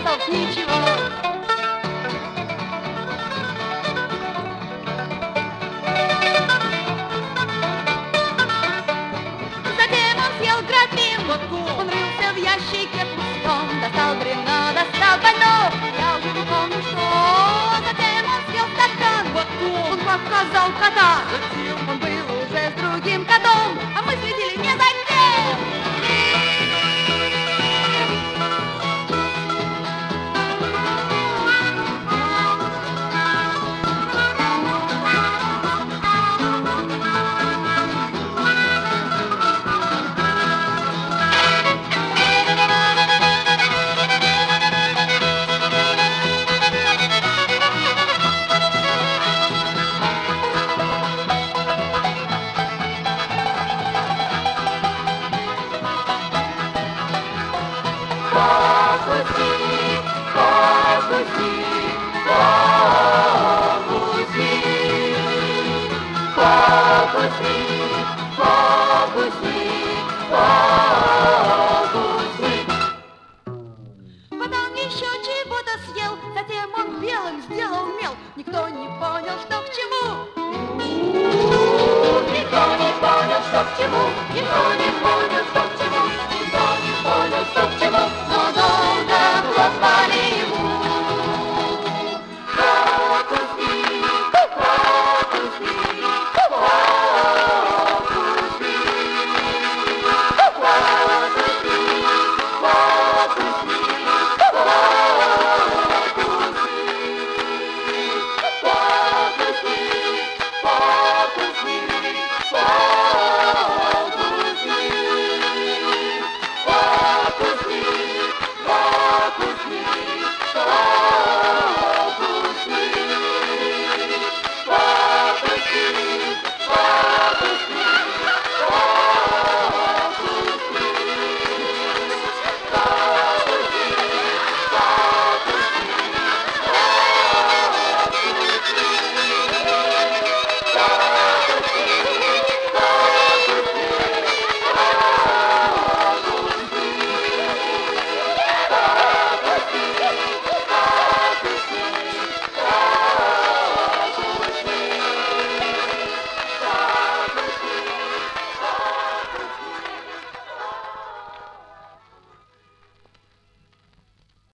слов ничего. Затем он съел графин, он рылся в ящике пустом, достал бревно, достал пальто, я уже не помню что. Затем он съел стакан, он показал кота, он был уже с другим котом, а мы следили не за тем. Потом еще чего-то съел, затем он белым сделал мел. Никто не понял, что к чему. Никто не понял, что к чему.